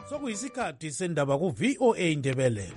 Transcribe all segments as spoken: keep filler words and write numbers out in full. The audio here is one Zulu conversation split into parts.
Sokuyisikhathi sendaba ku V O A Ndebele.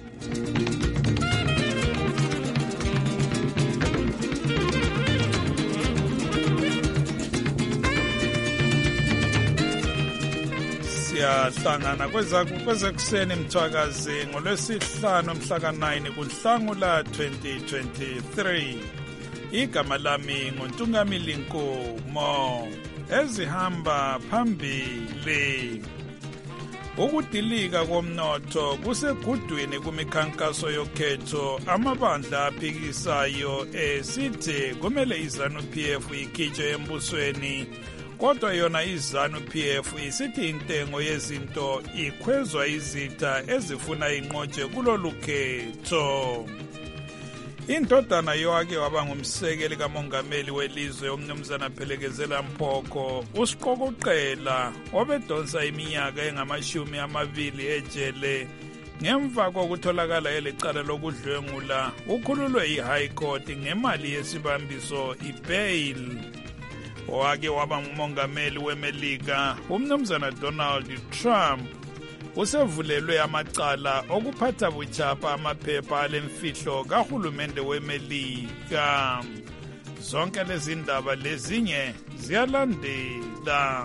Siyahlangana kwezakuseni mthwakazi ngolwesihlanu mhla ka nine kuNhlangula twenty twenty-three. Igama lami nguNtungamili Nkomo. Ezihamba phambili. Ukudilika komnotho kusegudwini kumikhankaso yokhetho amabandla aphikisayo esithi kumele iZanu-P F ikhitshwe embusweni. Kodwa yona iZanu-P F isithi intengo yezinto ikhwezwa izitha ezifuna inqotshe kulolu khetho. Indodana yowake waba ngumsekeli kamongameli welizwe umnumzana Phelekezela Mphoko usiqokoqela obedonsa iminyaka engamashumi amabili ejele ngemva kokutholakala elecala lokudlwengula ukhululwe iHigh Court ngemali yesibambiso ibail. Owake waba ngumongameli weMelika umnumzana Donald Trump usevulelwe amacala okuphatha buchapha amaphepha alemfihlo kahulumende weMelika. Zonke lezi ndaba lezinye ziyalandela.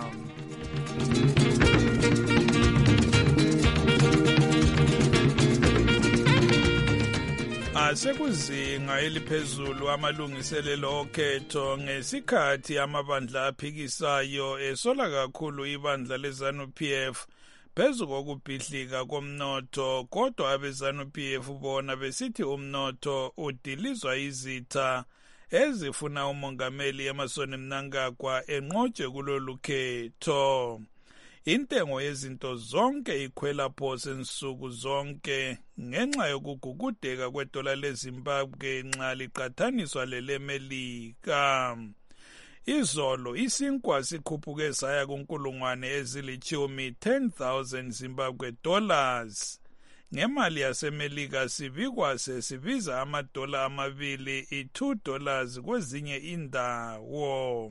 Asekuzinga eliphezulu amalungiselelo okhetho ngesikhathi amabandla aphikisayo esola kakhulu ibandla leZanu-P F phezu kokubhidlika komnotho. Kodwa abeZanu-P F bona besithi umnotho udilizwa izitha ezifuna umongameli Emmerson Mnangagwa enqotshe kulolu khetho. Intengo yezinto zonke ikhwela phose nsuku zonke ngenxa yokugugudeka kwedola leZimbabwe nxa liqathaniswa leleMelika. Izolo isinkwa sikhuphuke saya kunkulungwane ezilitshumi ten thousand Zimbabwe dollars. Ngemali yaseMelika sibikwa sesibiza amadola amabili i-two dollars kwezinye indawo.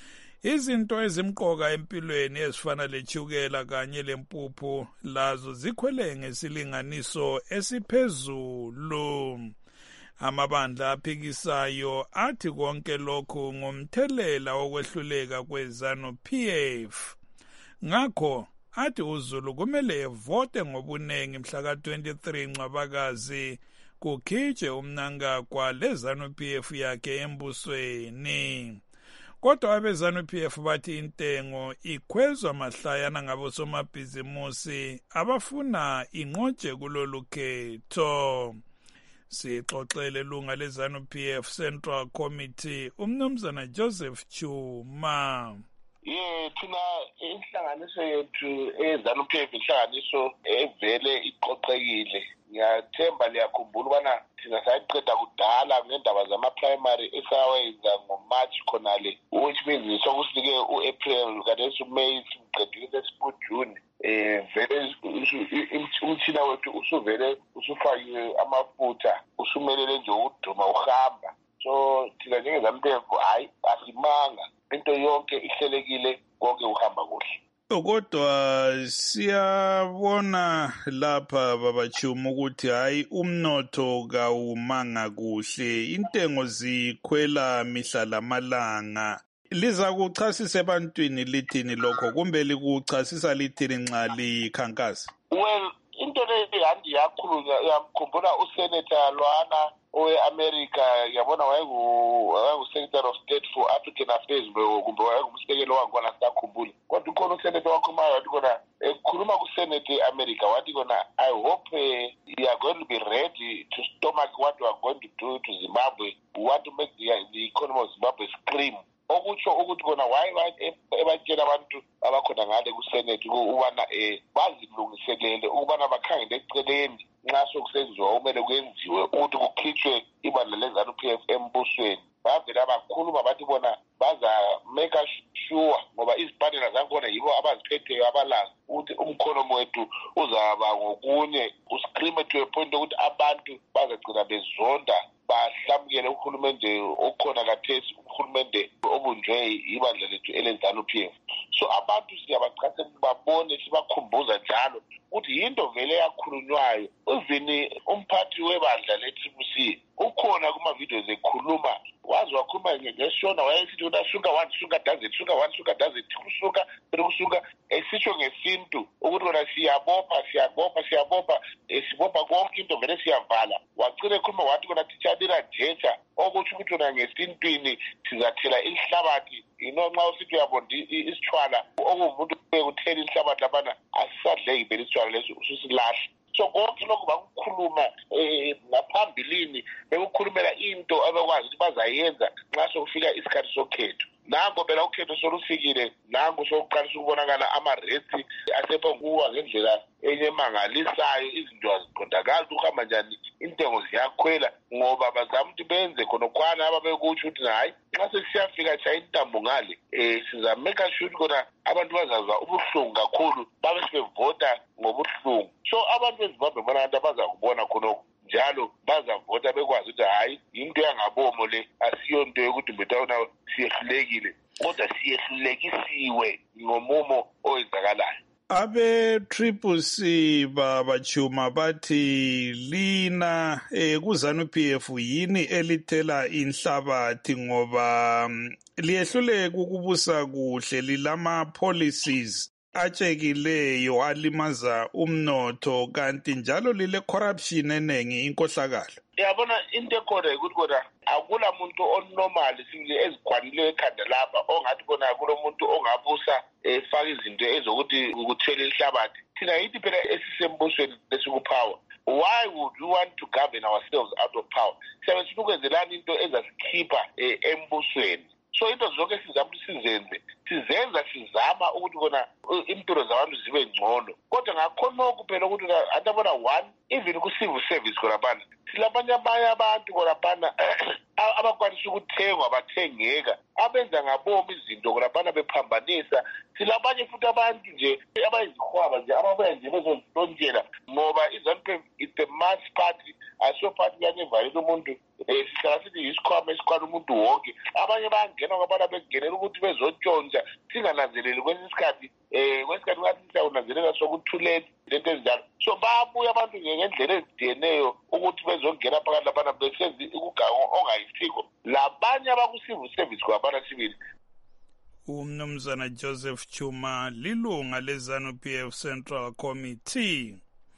Izinto ezimqoka empilweni ezifana lechukela kanye lempuphu lazo zikhwele ngesilinganiso esiphezulu. Amabandla aphikisayo athi konke lokhu ngomthelela wokwehluleka kweZanu-P F. Ngakho athi uZulu kumele evote ngobunengi mhla ka twenty-three Ncwabakazi kukhitshwe uMnangagwa leZanu-P F yakhe embusweni. Kodwa abeZanu-P F bathi intengo ikhwezwa mahlayana ngabosomabhizimusi abafuna inqotshe kulolu khetho. Sixoxele lunga leZanu-P F Central Committee umnumzana Joseph Chuma. Ye thina inhlanganiso yethu eZanu-P F inhlanganiso evele iqoqekile. Ngiyathemba liyakhumbula ubana thina sayiqeda kudala ngendaba zama-primary esawenza ngoMarch khonale, which means sokusinike u-April kanti uMay simqedile sesiku-June. Eh vele umthina wethu usuvele usufakiwe amafutha usumelele nje ukuduma uhamba. So thina njengeZanu-P F hayi asimanga, into yonke ihlelekile, konke uhamba kuhle. Kodwa siyabona lapha babachuma ukuthi hayi umnotho kawumanga kuhle, intengo zikhwela mihla lamalanga. Liza kuchasisa ebantwini lithini lokho kumbe likuchasisa lithini nxa likhankasa? Well, into le handi yakhulunywa yamkhumbula uSenator Lwana owe-America, yabona wayengu-Secretary of State for African Affairs kumbe wayengumsekelo wangona sakhumbula. Kodwa ukhona uSenator wakhomayo wathi kona ekhuluma kuSenate e-America wathi kona I hope uh, you are going to be ready to stomach what you are going to do to Zimbabwe. We want to make the, the economy of Zimbabwe scream. Okutsho ukuthi kona waye ebatshela abantu abakhona ngale kuSenate ukubana eh bazilungiselele ukubana bakhangele eceleni nxa sokusenziwa kumele kwenziwe ukuthi kukhitshwe ibandla leZanu-P F embusweni. Bavela abakhuluma bathi bona baza make sure ngoba izibhedlela zakhona yibo abaziphetheyo abalazi ukuthi umkhono wethu uzaba ngokunye uscream to a point ukuthi abantu bazagcina bezonda bahlamukele uhulumende okhona kathesi, uhulumende obunjwe ibandla lethu eleZanu-P F. so abantu siyabacacela babone sibakhumbuza njalo ukuthi yinto vele yakhulunywayo. Even umphathi webandla le-T B C ukhona kuma-videos ekhuluma, wazi wakhuluma ngeshona wayesithi ukuthi sugar one sugar does it, sugar one sugar does it, kusuka kusuka esisho ngesintu ukuthi wena siyabopha siyabopha siyabopha sibopha konke into vele siyavala. Wagcina ekhuluma wathi kona tichadira jecha okuthi ukuthi wena ngesintwini sizathela inhlabathi. Ino nxa usithi uyabona isithwala okumuntu ekuthela inhlabathi labana asisadleki vele isithwala leso ususilahle. So konke lokhu bakukhuluma eh ngaphambilini bekukhulumela into abakwazi ukuthi bazayenza nxa sokufika isikhathi sokhetho. Nango phela ukhetho solufikile, nango sokuqalisa ukubonakala ama-rates asephenguwa ngendlela enyemangalisayo, izinto aziqondakali ukuhamba njani, intengo ziyakhwela ngoba bazama ukuthi benze khonokwana ababekutsho ukuthi hayi nxa sesiyafika tshaya intambo ngale um sizameka sure ukuthi khona abantu bazazwa ubuhlungu kakhulu babe sebevota ngobuhlungu. So abantu bezimbabwe bona abantu abazakubona khonokho njalo bazavota bekwazi ukuthi hayi into yangabomo le asiyo nto yokuthi mbetawona siyehlulekile kodwa siyehlulekisiwe ngomumo oyenzakalayo. Abe-Triple C babachuma bathi lina eh, ku-ZANU-P F yini elithela inhlabathi ngoba um, liyehluleka ukubusa kuhle, lilama policies atshekileyo alimaza umnotho kanti njalo lile corruption enengi, inkohlakalo. Yabona into ekhona ukuthi kodwa akula muntu onormal sivile ezigwanileyo ekhanda lapha ongathi khona kulo muntu ongabusa efaka izinto ezokuthi ukuthela inhlabathi. Thina yithi phela esisembusweni lesikupower. Why would we want to govern ourselves out of power? Siyabe sifuna ukwenzelani into ezasikhipha embusweni. So into zonke sizama ukuthi sizenze sizenza sizama ukuthi kona impilo zabantu zibe ngcono, kodwa ngakhonokho phela ukuthi antabona one even ku-civil service khonapana silabanye abanye abantu khonapana abakwanisa ukuthengwa bathengeka abenza ngabomi izinto khonapana bephambanisa. Silabanye futhi abantu nje abayizihwaba nje ababuya nje bezontontshela ngoba i-ZANU-P F is the mass party, asiyo party yanevalela umuntu um sihlala sithi yisikhwama esikhwana umuntu wonke. Abanye bayangena kwabana bekungenela ukuthi bezotshontsha singananzeleli kwesinye isikhathi um kwesikhathi ngathi siyawunanzelela sokuthuleti lento ezinjalo. So bayabuya abantu ngendlela ezidiyeneyo ukuthi bezongena phakathi labana besenza ukugango ongayisikho labanye abaku-civil service kwabana sibili. Umnumzana Joseph Chuma lilunga le-ZANU-P F Central Committee.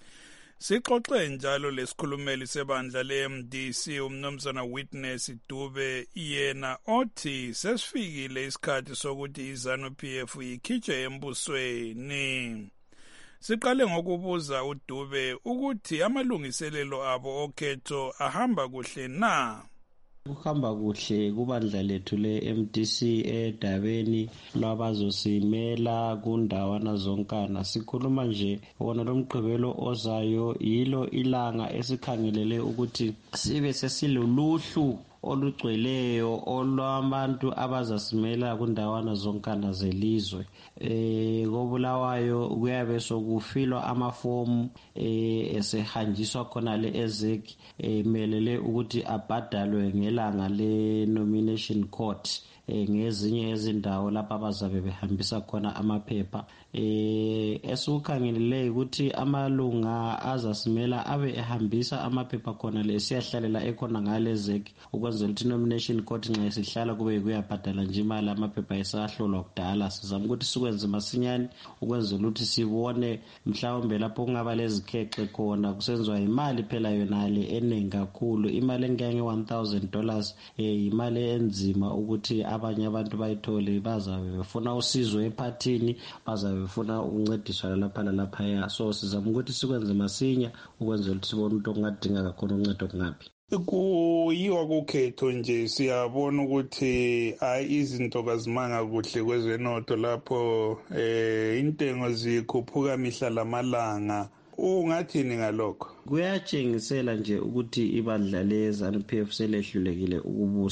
Sixoxe njalo lesikhulumeli sebandla le-M D C umnumzana Witness Dube yena othi sesifikile isikhathi sokuthi i-ZANU-P F ikhitshwe embusweni. Siqale ngokubuza uDube ukuthi amalungiselelo abo okhetho ahamba kuhle na. Kuhamba kuhle kubandla lethu le-M D C edabeni lwabazosimela kundawana zonkana. Sikhuluma nje wona lo mgqibelo ozayo yilo ilanga esikhangelele ukuthi sibe sesiluluhlu olugcweleyo olwabantu abazasimela kundawana zonkana zelizwe. Eh kobulawayo kuyabe sokufilwa amafomu eh esehanjiswa khona le ezek emelele ukuthi abhadalwe ngelanga le nomination court eh ngezinye izindawo lapha abazabe behambisa khona amaphepha. Eh esukhangelele ukuthi amalunga azasimela abe ehambisa amaphepha khona lesiyahlalela ekhona ngalezek ukwenzela ukuthi nomination court nxa isihlala kube kuyabhadala nje imali amaphepha esahlolwa kudala. Sizama ukuthi sikwenze masinyane ukwenzela ukuthi sibone mhlawumbe lapho kungaba lezikhekhe khona kusenziwa imali phela yona le eningi kakhulu, imali engenge one thousand dollars eh imali enzima ukuthi abanye abantu bayithole. Bazabe befuna usizo ephathini, bazabe befuna ukuncediswa lapha lapha. So sizama ukuthi sikwenze masinya ukwenzela ukuthi sibone ukuthi ongadinga kakhulu uncedo kungaphi. Kuyiwa kukhetho nje siyabona ukuthi hayi izinto kazimanga kuhle kwezenotho lapho eh intengo zikhuphuka mihla lamalanga. Ungathini ngalokho? Kuyatshengisela nje ukuthi ibandla le-ZANU-P F selehlulekile ukubusa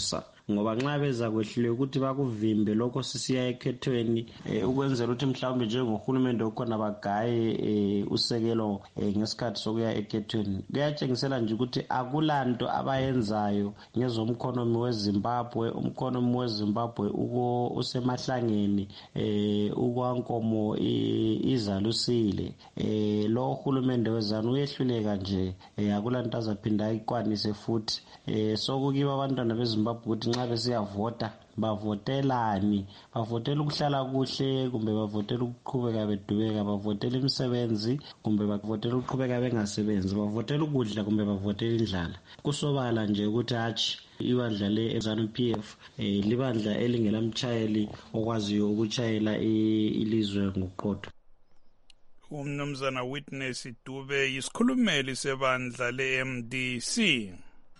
ngoba nxa beza kwehluleka ukuthi bakuvimbe lokho sisiya ekhethweni eh, ukwenzela ukuthi mhlawumbe njengohulumende ukhona bagaye eh, usekelo eh, ngesikhathi sokuya ekhethweni. Kuyatshengisela nje ukuthi akulanto abayenzayo ngezomkhonomi weZimbabwe. Umkhonomi weZimbabwe uko usemahlangeni eh ukwankomo izalusile eh lo hulumende wezanu uyehluleka nje eh akulanto azaphinda ayikwanise futhi eh sokukiba abantwana beZimbabwe ukuthi nxa besiyavota bavotelani, bavotela ukuhlala kuhle kumbe bavotela ukuqhubeka bedubeka, bavotela imisebenzi kumbe bavotela ukuqhubeka bengasebenzi, bavotela ukudla kumbe bavotela indlala. Kusobala nje ukuthi hatshi ibandla le-ZANU P F eh libandla elingelamtshayeli okwaziyo ukutshayela ilizwe ngoqotho. Umnumzana Witness Dube yisikhulumeli sebandla le-M D C.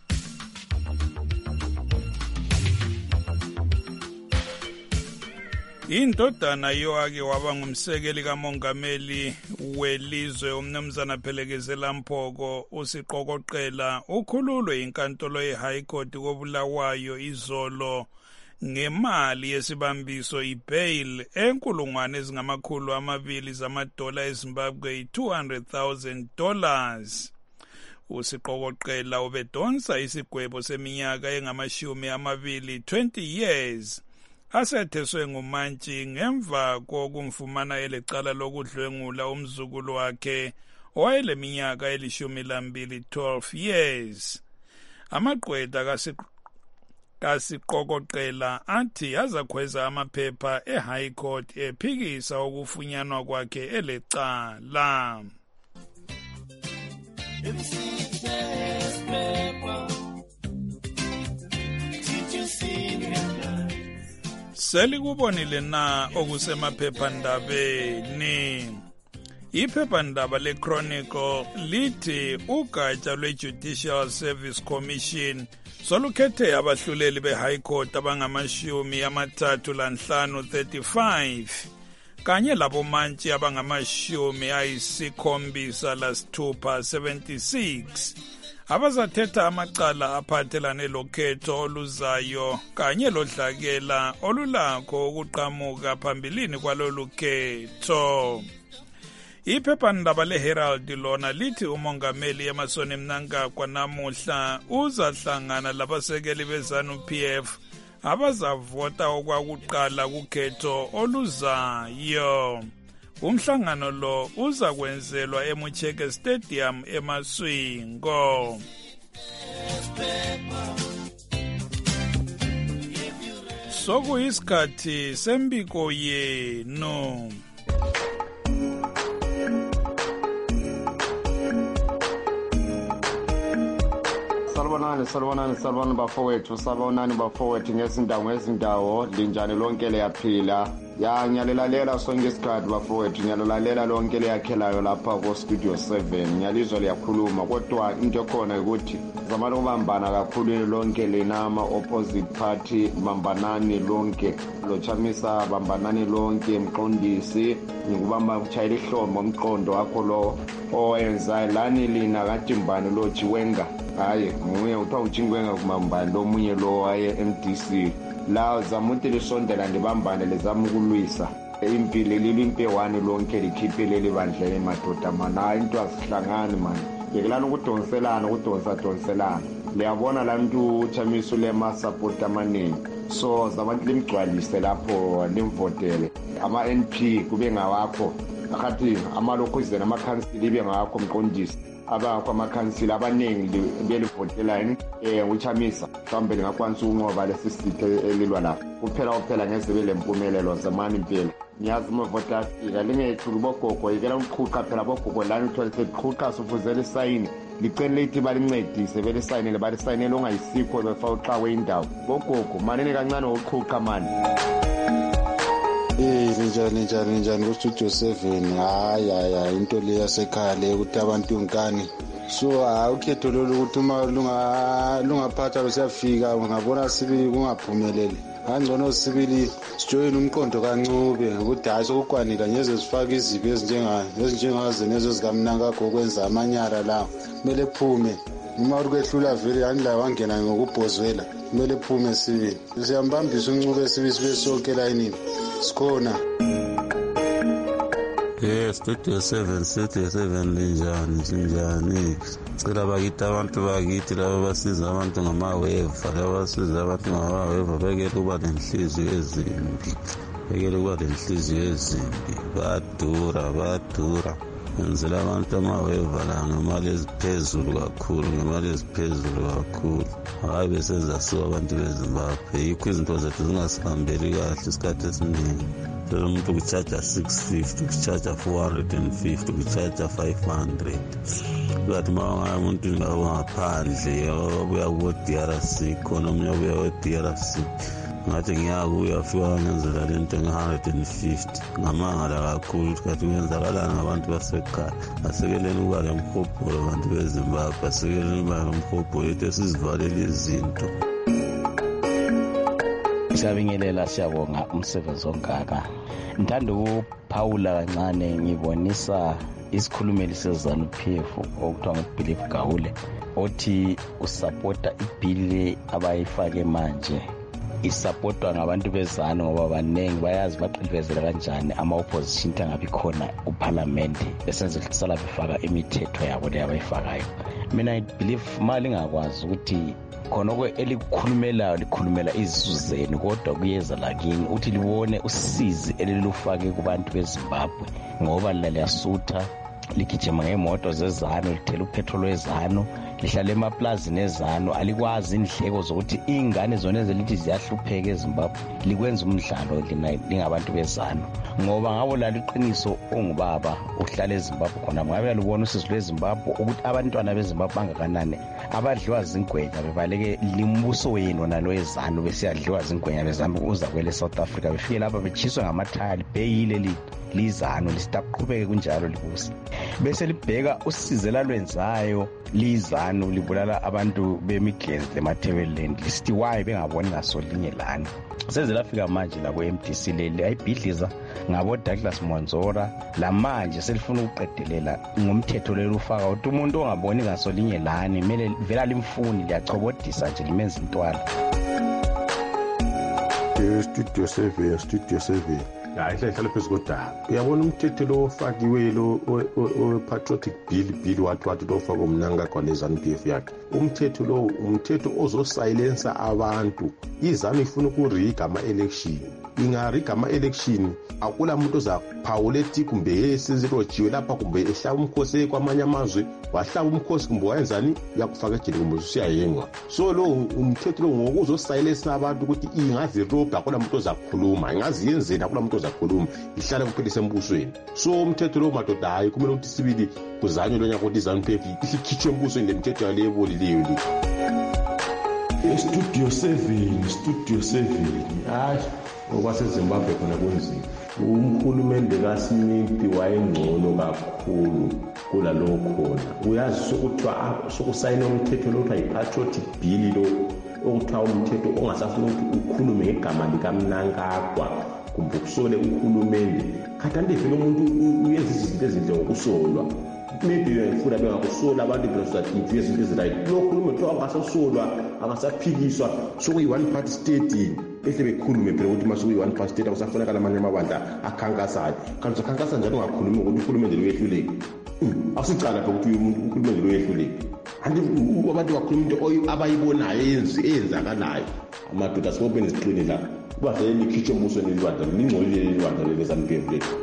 Indodana yoake waba ngumsekeli kamongameli welizwe umnumzana Phelekezela Mphoko usiqokoqela ukhululwe inkantolo ye-High Court koBulawayo izolo ngemali yesibambiso ibail enkulungwane ezingamakhulu amabili zamadola eZimbabwe two hundred thousand dollars. Usiqokoqela ubedonsa isigwebo seminyaka engamashumi amabili twenty years. Asetheswe ngumantshi ngemva kokumfumana elecala lokudlwengula umzukulu wakhe owayeleminyaka elishumi lambili twelve years. Amaqweta kasiqokoqela athi azakhweza amaphepha e-High Court ephikisa ukufunyanwa kwakhe elecala. Selikubonile na okusemaphephandabeni? Iphephandaba le-Chronicle lithi ugatsha lwe-Judicial Service Commission solukhethe abahluleli be-High Court abangamashumi amathathu lanhlanu thirty-five kanye labomantshi abangamashumi ayisikhombisa lasithupha seventy-six abazathetha amacala aphathelane lokhetho oluzayo kanye lodlakela olulakho ukuqhamuka phambilini kwalolu khetho. Iphephandaba le-Herald lona lithi umongameli Emmerson Mnangagwa namuhla uzahlangana labasekeli be-ZANU P F abazavota okwakuqala kukhetho oluzayo. Umhlangano lo uza kwenzelwa eMucheke Stadium eMaswingo. Sokuyisikhathi sembiko yenu. Salibonani, salibonani, salibonani bafowethu, salibonani bafowethu ngezindawo ngezindawo, linjani lonke liyaphila. Ya ngiyalalela sonke isikhathi bafowethu, ngiyalalela lonke liyakhelayo lapha ku Studio seven. Ngiyalizwa liyakhuluma kodwa into ekhona ukuthi zamani ukubambana kakhulu lonke lena ama opposite party, bambanani lonke. Lo Chamisa bambanani lonke, Mqondisi ngikubamba ukuchayela ihlombo umqondo wakho lo owenza lani lina kaTimbani lo Chiwenga. Hayi nguye uthiwa uJingwenga kumambani lo munye lo waye M D C. La zamuthi lisondela ndibambane lezama ukulwisa impilo lilimpe-one lonke likhiphelele bandla emadoda mana into asihlangani mani yekelana ukudonselana ukudonsadonselana liyabona la mntu uChamisa ulema-support amaningi so zabantu limgcwalise lapho limvotele ama-N P kube ngawakho akathi amalokhuzeni amakhansili ibe ngawakho Mqondisi abakho amakhansili abaningi belivotela eh uChamisa mhlawumbe lingakwanisa ukunqoba lesi sithe elilwa lapho kuphela kuphela ngeze belempumelelo zamani impela ngiyazi umvota afika lingethulu bogogo yikela uqhuqa phela bogogo lana uthola qhuqa sufuzela isayini licele lithi balincedise vele isayinele balisayinele ongayisikho befa uxawe indawo bogogo manene kancane uqhuqa mani. Eh njani njani njani ku Studio seven hayi hayi into le yasekhaya le ukuthi abantu ngani so awukhetho lolu ukuthi uma lunga lungaphatha besiyafika ngabona sibili kungaphumeleli angcono sibili sijoyina umqondo kancube ukuthi hayi sokukwanila ngeze sifaka izibi ezinjenga ezinjengaze nezo zikaMnangagwa okwenza amanyara la kumele phume uma ukwehlula vele andla wangena ngokubhozwela kumele phume esibili. Siyambambisa uncubo esibili sibe sonke elayinini. Sikhona. Yes, Studio seven, Studio seven linjani, sinjani. Sicela bakithi abantu bakithi laba basiza abantu ngamaweva, laba basiza abantu ngamaweva bekele kuba nenhliziyo ezimbi. Bekele kuba nenhliziyo ezimbi. Badura, badura. Yenzela abantu amaweva la ngemali eziphezulu kakhulu, ngemali eziphezulu kakhulu. Hayi besezasuka abantu beZimbabwe. Yikho izinto zethu zingasihambeli kahle isikhathi esiningi. Lo muntu kuchaja six fifty, kuchaja four hundred fifty, kuchaja five hundred. Ngathi mawanga umuntu ngaphandle ubuya ku D R C khona omunye ubuya ku D R C. Ngathi ngiyaka uyafika ngenzela lento nge one hundred fifty. Ngamangala kakhulu ukuthi kuyenzakalana ngabantu basekhaya. Asekeleni ukuba lemkhopho abantu beZimbabwe, asekeleni ukuba lemkhopho yethu esizivalela izinto. Siyabingelela, siyabonga umsebenzi ongaka. Ngithanda ukuphawula kancane ngibonisa isikhulumeli seZANU P F okuthiwa nguBelieve Gawule othi usupporta ibhili abayifake manje. Isupportwa ngabantu beZANU ngoba abaningi bayazi baqhubezela kanjani ama-opposition angabi khona kuParliament besenzela sala befaka imithetho yabo le abayifakayo. Mina I believe mali ngakwazi ukuthi khona kwe elikhulumela likhulumela izizwe zenu kodwa kuyeza lakini uthi libone usizi elilufake kubantu beZimbabwe ngoba laliyasutha ligijima ngemoto zeZANU lithela upetrol weZANU lihlala emaplazini eZANU alikwazi indleko zokuthi ingane zona ezelithi ziyahlupheka eZimbabwe likwenza umdlalo lingabantu beZANU ngoba ngabo lali iqiniso ongubaba uhlala eZimbabwe khona ngabe libona usizo lweZimbabwe ukuthi abantwana beZimbabwe bangakanani abadliwa zingwenya bebaleke limbuso wenu nalo eZANU besiyadliwa zingwenya bezama uza kwele South Africa befike lapha bechiswa ngamathaya libhekile li lizano lisitaqhubeke kunjalo libusi bese libheka usizela lwenzayo lizano libulala abantu bemigenzi lemathebeleni lisithi why bengaboni ngaso linye lana seze lafika manje la ku M D C leli ayibhidliza ngabo Douglas Monzora la manje selifuna ukuqedelela ngomthetho leli ufaka ukuthi umuntu ongaboni ngaso linye lana kumele vela limfuni liyachobodisa nje limenza intwala. Studio seven, Studio seven. Hayi hlala phezu kodaba. Uyabona umthetho lo ofakiwe lo o-patriotic bill bill wathi wathi lo ufaka umnanga khona eZANU P F yakhe. Umthetho lo umthetho ozosilensa abantu. iZANU ifuna ukuriga ama-election. Ingariga ama-election akula muntu ozaphawulethi kumbe yesizirojiwe lapha kumbe ehlaba umkhosi kwamanye amazwe wahlaba umkhosi kumbe wayenzani yakufaka ejele kumbe usiyayengwa. So lo umthetho lo ngokuzosilensa abantu ukuthi ingaziroga akula muntu ozakhuluma ingazi yenzeni akula muntu ozakhuluma ihlala kuphelise embusweni. So umthetho lo madoda hayi kumele ukuthi sibili kuzanywe lo nyaka ukuthi iZANU P F isikhitshwe embusweni lemithetho yale ebolileyo le. Studio seven, Studio seven. Hayi okwaseZimbabwe khona kunzima. Umkhulumende kaSmith wayengcono kakhulu kulalo khona. Uyazi sokuthiwa sokusayina umthetho lo kuthiwa yi-patriotic bill lo okuthiwa umthetho ongasafuna ukuthi ukhulume ngegama likaMnangagwa kumbe ukusole uhulumende. Khathande vele umuntu uyenza izinto ezinhle ngokusolwa. Maybe ngifuna bengakusola abantu bezozathi izinto ezirayi. Lo khulume kuthiwa angasasolwa angasaphikiswa sokuyi-one party state. Ehle bekhulume phela ukuthi masuku yi-one party state akusafuneka lamanye amabandla akhankasayo. Kanti uzakhankasa njalo ungakhulumi ukuthi uhulumende lo uyehluleke. Akusicala phela ukuthi uhulumende lo uyehluleke. Kanti abantu bakhuluma into abayibonayo eyenzakalayo. Amadoda asibophe nesiqine la. Kuba vele likhitshwe embusweni lelibandla lingcolile lelibandla leZANU P F lethu.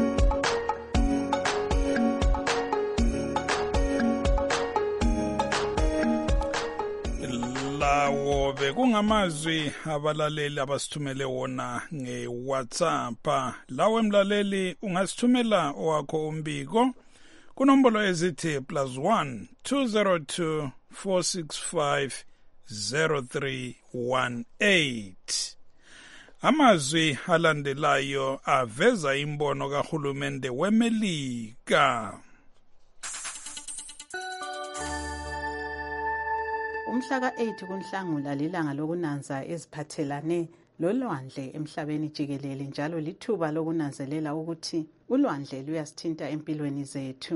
Lawo bekungamazwi abalaleli abasithumele wona ngeWhatsApp. Lawo emlaleli ungasithumela owakho umbiko kunombolo ezithi plus one two zero two four six five zero three one eight. Amazwi alandelayo aveza imbono kahulumende weMelika. Umhla ka-eight kuNhlangula lilanga lokunanza eziphathelane lolwandle emhlabeni jikelele njalo lithuba lokunanzelela ukuthi ulwandle luyasithinta empilweni zethu.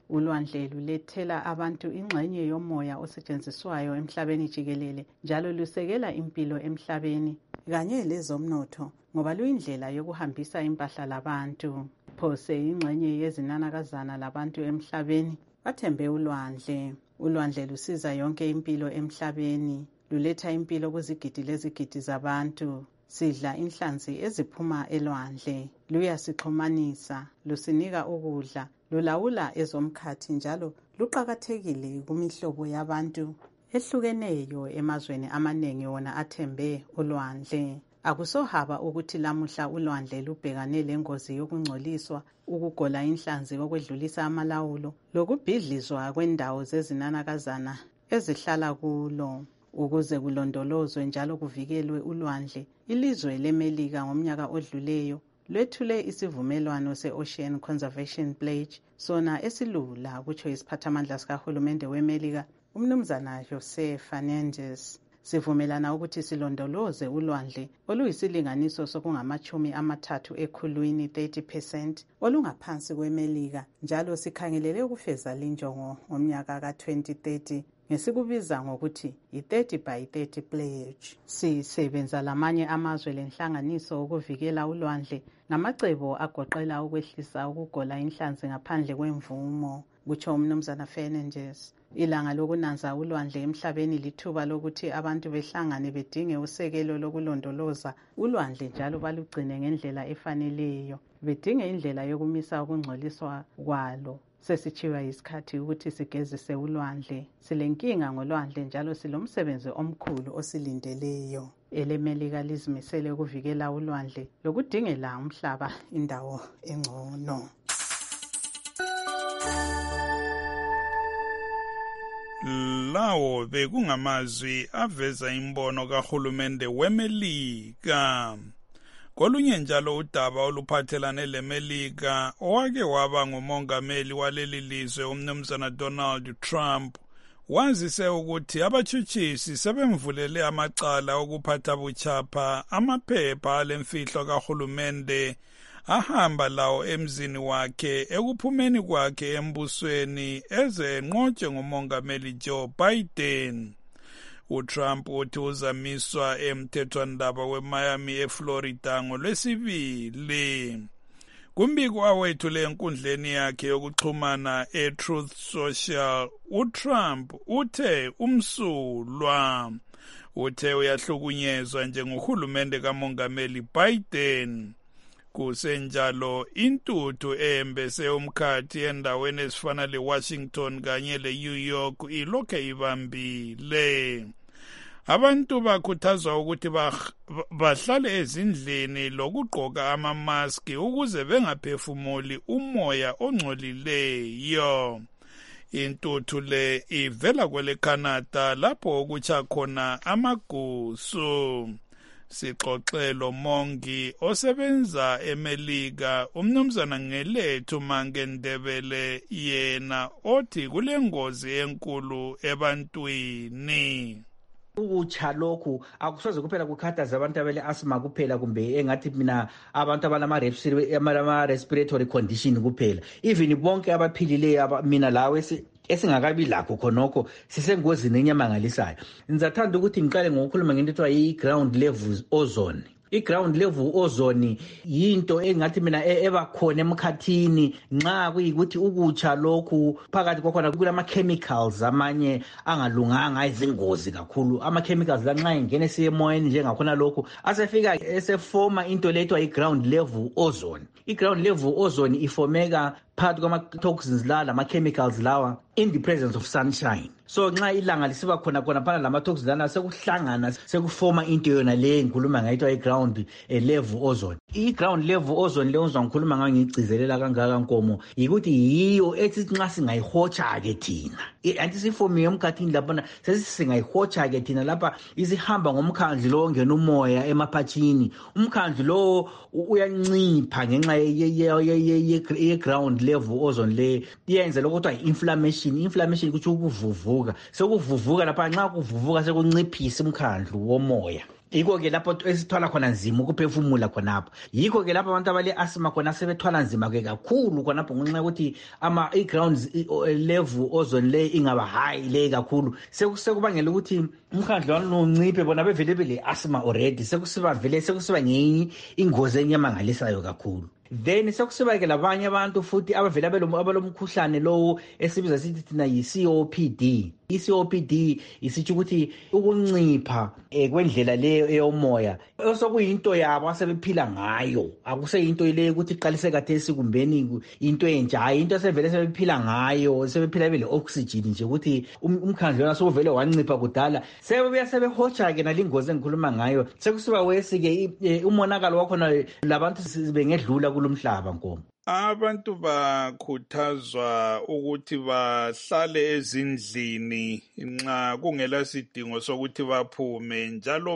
Ulwandle lulethela abantu ingxenye yomoya osetshenziswayo emhlabeni jikelele njalo lusekela impilo emhlabeni kanye lezomnotho ngoba luyindlela yokuhambisa impahla labantu. Phose ingxenye yezinanakazana labantu emhlabeni bathembe ulwandle. Ulwandle lusiza yonke impilo emhlabeni. Luletha impilo kuzigidi lezigidi zabantu. Sidla inhlanzi eziphuma elwandle. Luyasixhumanisa, lusinika ukudla, lulawula ezomkhathi njalo luqakathekile kumihlobo yabantu ehlukeneyo emazweni amaningi wona athembe ulwandle. Akusohaba ukuthi lamuhla ulwandle lubhekane lengozi yokungcoliswa, ukugola inhlanzi okwedlulisa amalawulo, lokubhidlizwa kwendawo zezinanakazana ezihlala kulo. Ukuze kulondolozwe njalo kuvikelwe ulwandle, ilizwe leMelika ngomnyaka odluleyo lwethule isivumelwano se-Ocean Conservation Pledge, sona esilula kutsho isiphathamandla sikahulumende weMelika umnumzana Jose Fernandez. Sivumelana ukuthi silondoloze ulwandle oluyisilinganiso sokungamachumi amathathu ekhulwini thirty percent olungaphansi kweMelika njalo sikhangelele ukufeza linjongo ngomnyaka ka twenty thirty ngesikubiza ngokuthi i-thirty by thirty pledge. Sisebenza lamanye amazwe lenhlanganiso ukuvikela ulwandle ngamacebo agoqela ukwehlisa ukugola inhlanzi ngaphandle kwemvumo, kutsho umnumzana Fernandez. Ilanga lokunanza ulwandle emhlabeni lithuba lokuthi abantu behlangane bedinge usekelo lokulondoloza ulwandle njalo balugcine ngendlela efaneleyo, bedinge indlela yokumisa ukungcoliswa kwalo. Sesitshiwa isikhathi ukuthi sigezise ulwandle. Silenkinga ngolwandle njalo silomsebenzi omkhulu osilindeleyo. EleMelika lizimisele ukuvikela ulwandle lokudingela umhlaba indawo engcono. Lawo bekungamazwi aveza imbono kahulumende weMelika. Kolunye njalo udaba oluphathelane leMelika owake waba ngumongameli waleli lizwe umnumzana Donald Trump wazise ukuthi abatshutshisi sebemvulele amacala okuphatha buchapha amaphepha alemfihlo kahulumende ahamba lawo emzini wakhe ekuphumeni kwakhe embusweni eze enqotshwe ngumongameli Joe Biden. uTrump uthi uzamiswa emthethwandaba weMiami eFlorida ngolwesibili. Kumbiko awethule enkundleni yakhe yokuxhumana eTruth Social, uTrump uthe umsulwa uthe uyahlukunyezwa njengohulumende kamongameli Biden. Kusenjalo intuthu ehembese umkhathi endaweni ezifana leWashington kanye leNew York ilokhe ibambile. Abantu bakhuthazwa ukuthi bahlale ezindlini lokugqoka amamaski ukuze bengaphefumuli umoya ongcolileyo. Intuthu le ivela kwele Canada lapho okutsha khona amagusu. Sixoxelo mongi osebenza eMelika umnumzana Ngelethu Mangendebele yena othi kulengozi enkulu ebantwini. Ukutsha lokhu akusoze kuphela kukhathaza abantu abele asthma kuphela kumbe engathi mina abantu abalama respiratory condition kuphela, even bonke abaphilileyo mina lawe esingakabi lakho khonokho sisengozini enyamangalisayo. Ngizathanda ukuthi ngiqale ngokukhuluma ngento ethiwa i-ground level ozone. I-ground level ozone yinto engathi mina eba khona emkhathini nxa kuyikuthi ukutsha lokhu phakathi kwakhona kulama-chemicals amanye angalunganga izingozi kakhulu. Ama-chemicals la nxa ingene siyemoyeni njengakhona lokhu asefika esefoma into le ethiwa i-ground level ozone. I-ground level ozone ifomeka phakathi kwama-toxins lawa lama-chemicals lawa in the presence of sunshine. So nxa ilanga lisiba khona khona phana lama-toxins lana sekuhlangana sekufoma into yona le ngikhuluma ngayithiwa i-ground level ozone. I-ground level ozone le ozwa ngikhuluma ngayo ngiyigcizelela kangaka nkomo yikuthi yiyo ethi nxa singayihotsha-ke thina. Anti sifomiwe emkhathini laphana sesisingayihotsha-ke thina lapha isihamba ngomkhandlu lo ongena umoya emaphatshini. Umkhandlu lo uyancipha ngenxa ye-ground level ozone le iyenze lokho kuthiwa i-inflammation. Inflammation kutsho ukuvuvuka. Sekuvuvuka lapha nxa kuvuvuka sekunciphisa umkhandlu womoya. yikho ke lapho esithwala khona nzima ukuphefumula khonapho. Yikho ke lapho abantu abale asthma khona sebethwala nzima ke kakhulu khonapho ngenxa ukuthi ama i-ground level ozone le ingaba high le kakhulu, sekusebangela ukuthi umkhandlwana unciphe bona bevele bele asthma already, sekusiba vele sekusiba ngenye ingozi enyamangalisayo kakhulu. Then sekusiba ke labanye abantu futhi abavela abalomkhuhlane lowo esibiza sithi thina yi-C O P D. I-C O P D isitsho ukuthi ukuncipha kwendlela leyo eyomoya osokuyinto yabo asebephila ngayo, akuseyinto ile ukuthi iqalise kathesi kumbeni into entsha, hayi into sevele sebephila ngayo, sebephila bele oxygen nje ukuthi umkhandlwana sovele wancipha kudala sebebuya sebehotsha ke nalingozi engikhuluma ngayo. Sekusiba wesi ke umonakalo wakhona labantu sibengedlula kulomhlaba Nkomo. Abantu bakhuthazwa ukuthi bahlale ezindlini nxa kungela sidingo sokuthi baphume, njalo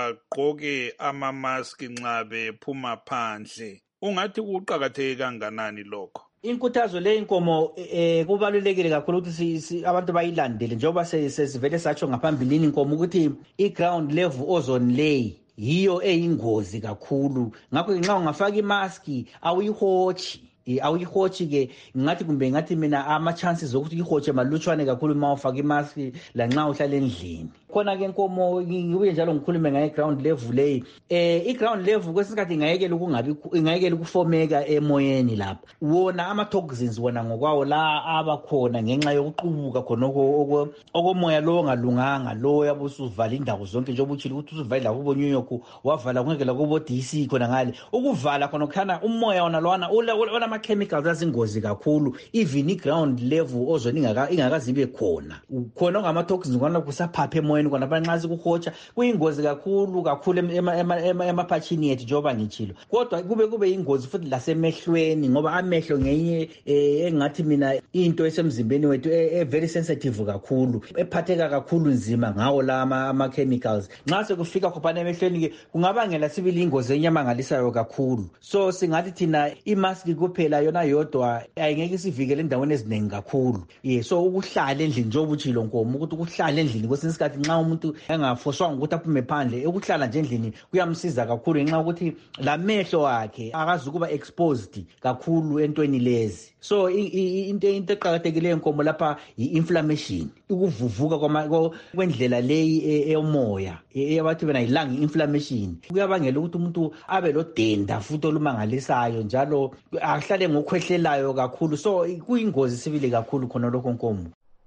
bagqoke ama-mask nxa bephuma phandle. Ungathi kuqakatheke kanganani lokho? Inkuthazo le Nkomo eh kubalulekile kakhulu ukuthi abantu bayilandele, njengoba sesivele satsho ngaphambilini Nkomo ukuthi i-ground level ozone lay yiyo eyingozi kakhulu. Ngakho nxa ungafaka imask awuyihotshi awuyihotshi ke ngathi kumbe ngathi mina ama chances ukuthi ihotshe malutshwane kakhulu uma ufaka imask la nxa uhlala endlini. Khona ke Nkomo ngibuye njalo ngikhulume ngaye ground level leyi. Eh i-ground level kwesikhathi ingayekela ukungabi ingayekela ukufomeka emoyeni lapha. Wona ama toxins wona ngokwawo la abakhona ngenxa yokuqubuka khona okomoya lo ongalunganga lo yabusuvala indawo zonke njengoba uchile ukuthi usuvala la kubo New York wavala kungekela kubo D C khona ngale. Ukuvala khona khana umoya wona lwana ona ama chemicals azingozi kakhulu, even i-ground level ozone ingaka ingakazibe khona. Khona ngama toxins ngona kusaphaphe emoyeni kona banxa sikuhotsha kuyingozi kakhulu kakhulu emaphatshini yethu njengoba ngichilo. Kodwa kube kube ingozi futhi lasemehlweni ngoba amehlo ngenye engathi mina into esemzimbeni wethu e very sensitive kakhulu, ephatheka kakhulu nzima ngawo la ama chemicals. Nxa sekufika khophana emehlweni ke kungabangela sibili ingozi enyamangalisayo kakhulu. So singathi thina imask kuphela yona yodwa ayingeke sivikele endaweni eziningi kakhulu. Yeah, so ukuhlala endlini njengoba uchilo Nkomo ukuthi ukuhlala endlini kwesinye isikhathi nxa umuntu engafoswanga ukuthi aphume phandle, ukuhlala nje endlini kuyamsiza kakhulu ngenxa ukuthi la mehlo akhe akazukuba exposed kakhulu entweni lezi. So into into eqhakathekileyo Nkomo lapha i-inflammation, ukuvuvuka kwendlela leyi eyomoya eyabathi bena ilung inflammation kuyabangela ukuthi umuntu abe lo denda futhi olumangalisayo njalo ahlale ngokhwehlelayo kakhulu. So kuyingozi sibili kakhulu khona lokho Nkomo.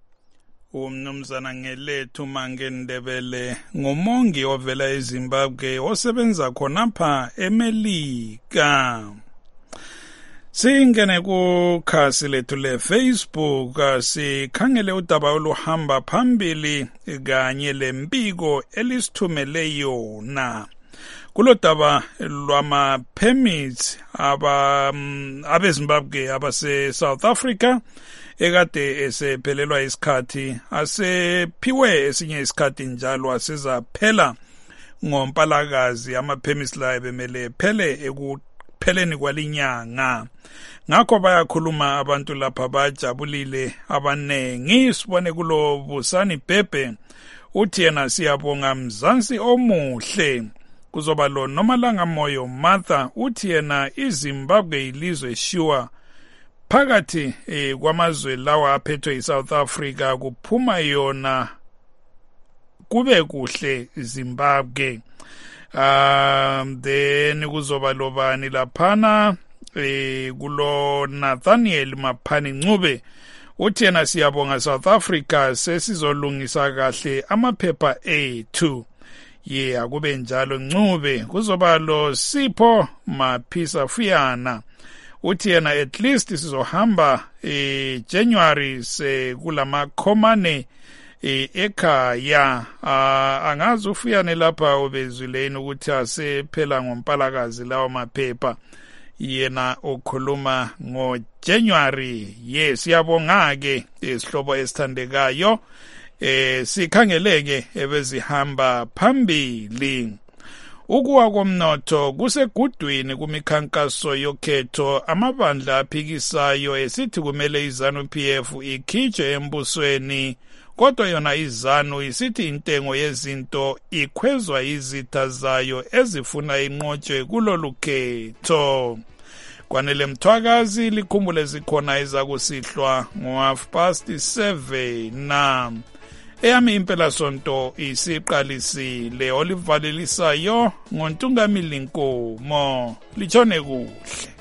Umnumzana Ngelethu Mange Ndebele ngumongi ovela eZimbabwe osebenza khonapha eMelika. Singene kukhasi lethu le-Facebook sikhangele udaba oluhamba phambili kanye lempiko elisithumele yona. Kulodaba lwama-permits aba abeZimbabwe abase South Africa ekade esephelelwa isikhathi asephiwe esinye isikhathi njalo asezaphela ngoMpalakazi. Ama-permits layo bemele phele ekupheleni kwalinyanga. Ngakho bayakhuluma abantu lapha bajabulile abanengi. Sibone kulo Busani Bhebhe uthi yena siyabonga Mzansi omuhle. Kuzoba lo Nomalanga Moyo Martha uthi yena iZimbabwe ilizwe sure phakathi eh, kwamazwe lawa aphethwe iSouth Africa kuphuma yona kube kuhle Zimbabwe. Um then kuzoba lobani laphana eh, kulo Nathaniel Maphani Ncube uthi yena siyabonga South Africa sesizolungisa kahle amaphepha ethu. Ye akube njalo Ncube. Kuzoba lo Sipho Maphisa Fuyana uthi yena at least sizohamba e January se kulama khomane e ekhaya. Angazi ufuyane lapha ubezwileni ukuthi asephela ngoMpalakazi lawo maphepha. Yena okhuluma ngo January. Yes, siyabonga ke isihlobo esithandekayo. Eh sikhangeleke ebezihamba phambili. Ukuwa komnotho kusegudwini kumikhankaso yokhetho amabandla aphikisayo esithi kumele iZANU P F ikhitshwe embusweni kodwa yona iZANU isithi intengo yezinto ikhwezwa izitha zayo ezifuna inqotshwe kulolu khetho. Kwanele Mthwakazi likhumbule zikhona ezakusihlwa ngo-half past seven na. Eyami impela sonto isiqalisile olivalelisayo ngoNtungamili Nkomo. Litshone kuhle.